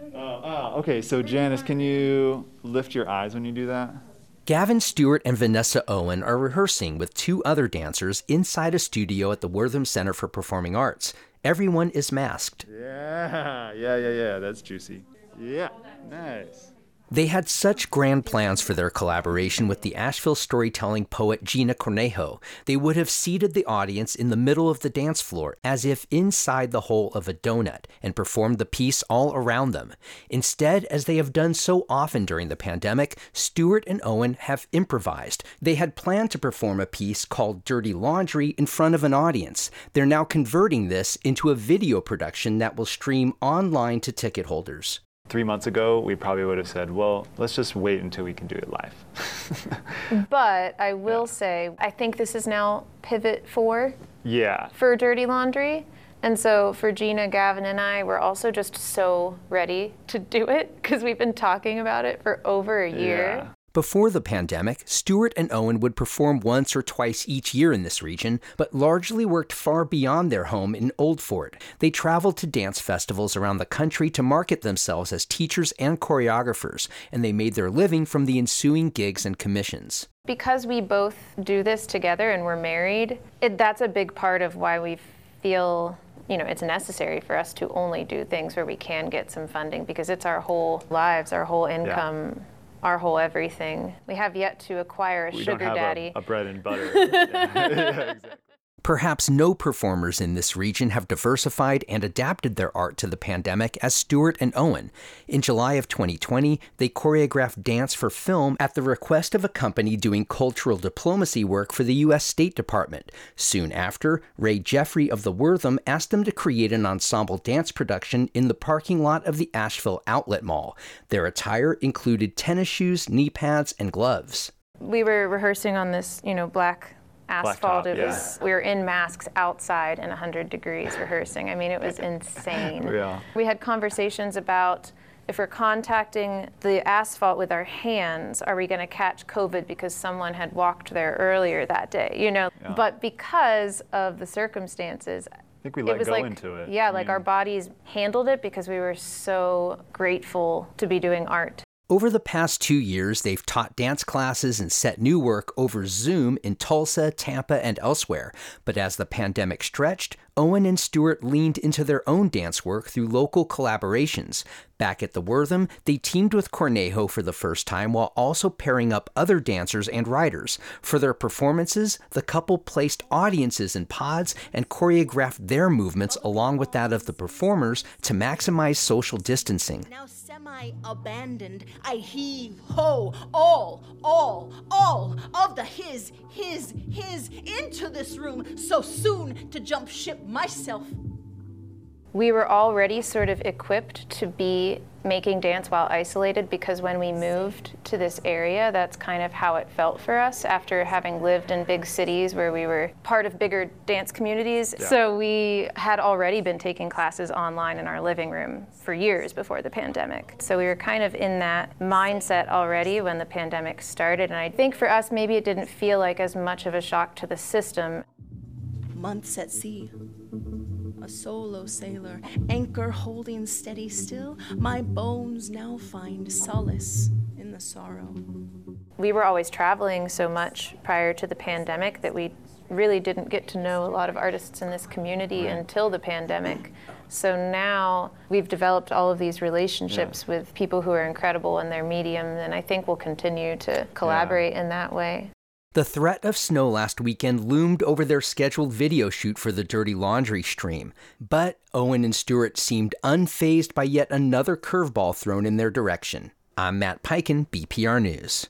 Okay, so Janice, can you lift your eyes when you do that? Gavin Stewart and Vanessa Owen are rehearsing with two other dancers inside a studio at the Wortham Center for Performing Arts. Everyone is masked. Yeah, that's juicy. Yeah, nice. They had such grand plans for their collaboration with the Asheville storytelling poet Gina Cornejo. They would have seated the audience in the middle of the dance floor, as if inside the hole of a donut, and performed the piece all around them. Instead, as they have done so often during the pandemic, Stewart and Owen have improvised. They had planned to perform a piece called Dirty Laundry in front of an audience. They're now converting this into a video production that will stream online to ticket holders. 3 months ago, we probably would have said, well, let's just wait until we can do it live. But I will say, I think this is now pivot 4 for Dirty Laundry. And so for Gina, Gavin, and I, we're also just so ready to do it because we've been talking about it for over a year. Yeah. Before the pandemic, Stewart and Owen would perform once or twice each year in this region, but largely worked far beyond their home in Old Fort. They traveled to dance festivals around the country to market themselves as teachers and choreographers, and they made their living from the ensuing gigs and commissions. Because we both do this together and we're married, that's a big part of why we feel it's necessary for us to only do things where we can get some funding, because it's our whole lives, our whole income. Our whole everything. We have yet to acquire a sugar daddy. A bread and butter. Yeah, exactly. Perhaps no performers in this region have diversified and adapted their art to the pandemic as Stewart and Owen. In July of 2020, they choreographed dance for film at the request of a company doing cultural diplomacy work for the U.S. State Department. Soon after, Ray Jeffrey of the Wortham asked them to create an ensemble dance production in the parking lot of the Asheville Outlet Mall. Their attire included tennis shoes, knee pads, and gloves. We were rehearsing on this, black asphalt. We were in masks outside in 100 degrees rehearsing. I mean, it was insane. Yeah. We had conversations about, if we're contacting the asphalt with our hands, are we going to catch COVID because someone had walked there earlier that day? Yeah. But because of the circumstances, I think we let go into it. Yeah, our bodies handled it because we were so grateful to be doing art. Over the past 2 years, they've taught dance classes and set new work over Zoom in Tulsa, Tampa, and elsewhere. But as the pandemic stretched, Owen and Stewart leaned into their own dance work through local collaborations. Back at the Wortham, they teamed with Cornejo for the first time while also pairing up other dancers and writers. For their performances, the couple placed audiences in pods and choreographed their movements along with that of the performers to maximize social distancing. Now semi-abandoned, I heave ho all of the his into this room, so soon to jump ship myself. We were already sort of equipped to be making dance while isolated, because when we moved to this area, that's kind of how it felt for us after having lived in big cities where we were part of bigger dance communities. Yeah. So we had already been taking classes online in our living room for years before the pandemic. So we were kind of in that mindset already when the pandemic started. And I think for us, maybe it didn't feel like as much of a shock to the system. Months at sea. A solo sailor, anchor holding steady still, my bones now find solace in the sorrow. We were always traveling so much prior to the pandemic that we really didn't get to know a lot of artists in this community until the pandemic. So now we've developed all of these relationships with people who are incredible in their medium, and I think we'll continue to collaborate in that way. The threat of snow last weekend loomed over their scheduled video shoot for the Dirty Laundry stream, but Owen and Stewart seemed unfazed by yet another curveball thrown in their direction. I'm Matt Peiken, BPR News.